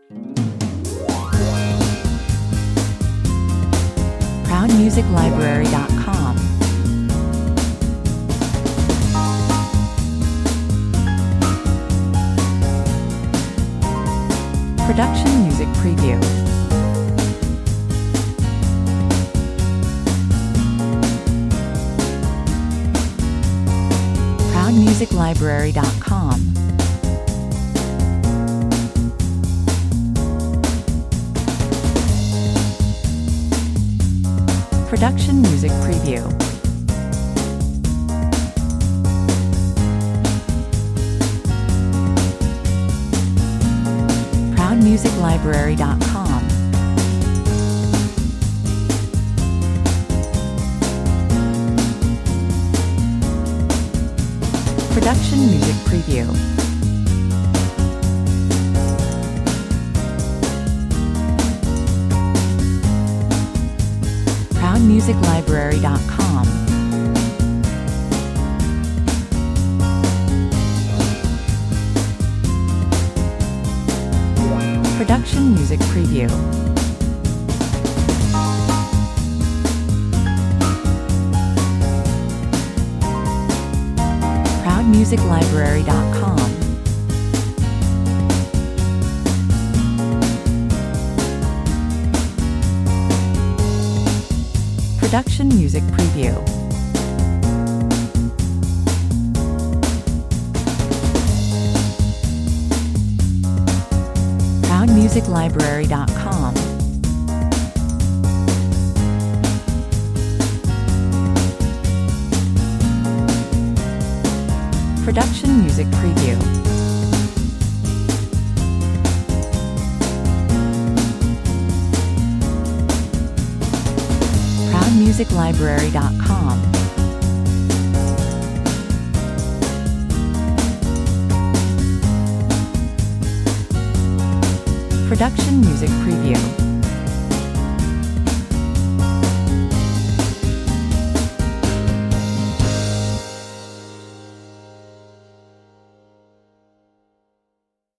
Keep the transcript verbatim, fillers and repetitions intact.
proud music library dot com. Production Music Preview. proud music library dot com. Production Music Preview. proud music library dot com. Production Music Preview. proud music library dot com. Production Music Preview. proud music library dot com. Production Music Preview. proud music library dot com. Production Music Preview. proud music library dot com. Production Music Preview.